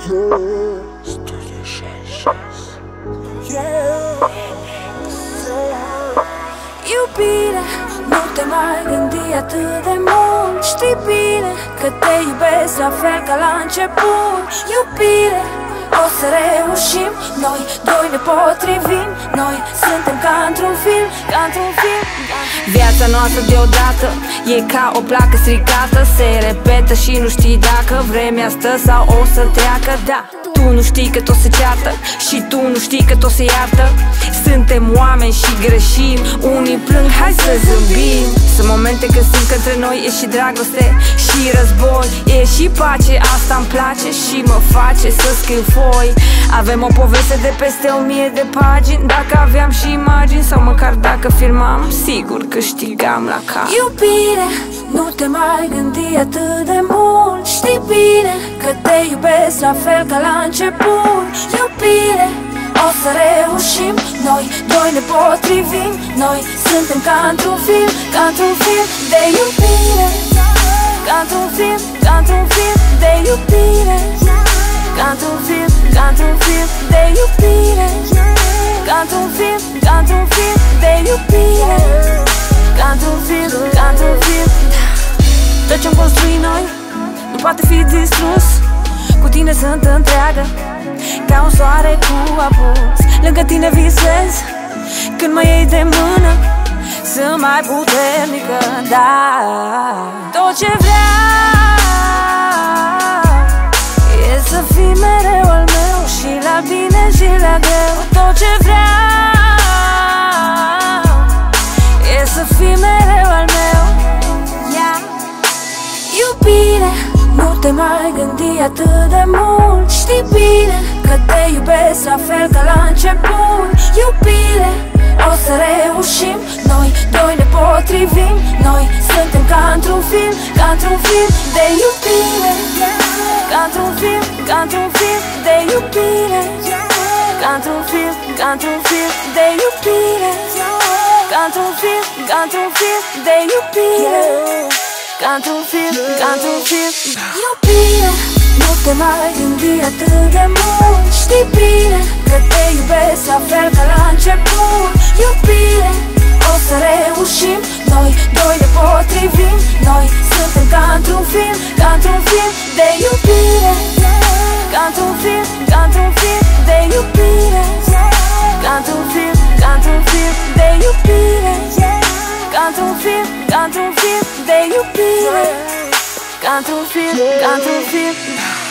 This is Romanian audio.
Studio 66. Iubire, nu te mai gândi atât de mult. Știi bine că te iubesc la fel ca la început. Iubire, o să reușim, noi doi ne potrivim. Noi suntem ca într-un film, ca într-un film. Viața noastră deodată e ca o placă stricată. Se repetă și nu știi dacă vremea stă sau o să treacă. Da, tu nu știi că tot se ceartă și tu nu știi că tot se iartă. Suntem oameni și greșim, unii plâng, hai să zâmbim. Sunt momente când simt că între noi e și dragoste și război. E și pace, asta-mi place și mă face să scriu foi. Avem o poveste de peste 1000 de pagini. Dacă aveam și imagini sau măcar dacă filmam, sigur câștigam la cap. Iubire, nu te mai gândi atât de mult. Știi bine că te iubesc la fel ca la început. Iubire, o să reușim, noi doi ne potrivim. Noi suntem ca într-un film, ca într-un film de iubire. Ca într-un film, ca într-un film de iubire. Ca într-un film, ca într-un film de iubire. Ca într-un film, ca într-un film de iubire. Ca într-un film, ca într-un film. Tot ce-am construit noi nu poate fi distrus. Cu tine sunt întreagă, ca un soare cu apus. Lângă tine visez, când mă iei de mână, sunt mai puternică, da. Tot ce vreau e să fii mereu al meu, și la bine și la greu. Tot ce vreau e să fii mereu al meu, yeah. Iubire, nu te mai gândi atât de mult. Știi bine că te iubesc la fel ca la început. Iubire, o să reușim, noi doi ne potrivim. Noi suntem ca într-un film, ca într-un film de iubire. Ca într-un film, ca într-un film de iubire. Ca într-un film, ca într-un film de iubire. Ca într-un film, ca într-un film de iubire. Ca într-un film, ca într-un film. Iubire, nu te mai gândi atât de mult. Știi bine că te iubesc la fel ca la început. Iubire, o să reușim, noi doi ne potrivim. Noi suntem ca într-un film, ca într-un film de iubire. Ca într-un film, ca într-un film de iubire. Ca într-un film, ca într-un film de iubire. Ca într-un film, ca într-un film de iubire. Ca într-un film, ca într-un film.